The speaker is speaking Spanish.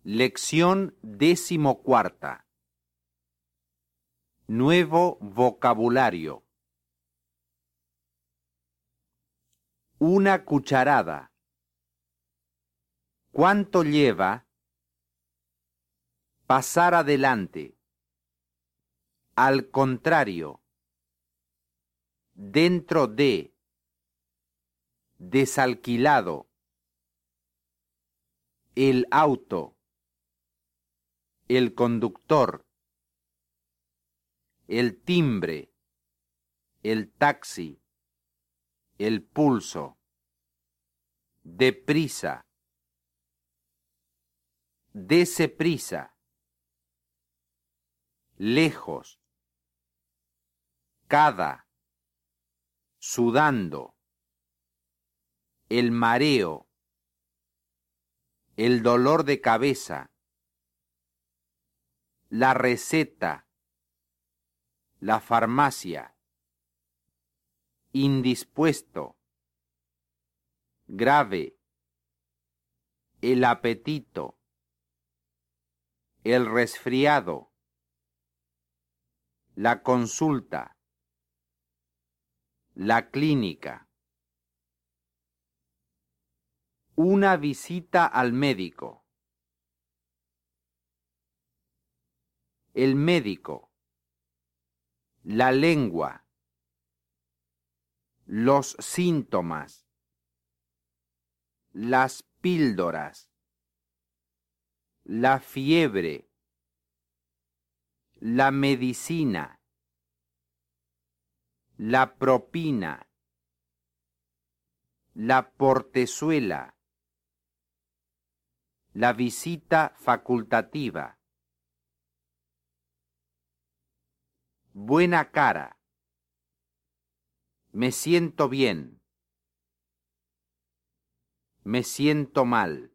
Lección 14. Nuevo vocabulario. Una cucharada. ¿Cuánto lleva? Pasar adelante. Al contrario. Dentro de. Desalquilado. El auto. El conductor. El timbre. El taxi. El pulso. Deprisa. Dese prisa. Lejos. Cada. Sudando. El mareo. El dolor de cabeza. La receta. La farmacia. Indispuesto. Grave. El apetito. El resfriado. La consulta. La clínica. Una visita al médico. El médico. La lengua. Los síntomas. Las píldoras. La fiebre. La medicina. La propina. La portezuela. La visita facultativa. Buena cara. Me siento bien. Me siento mal.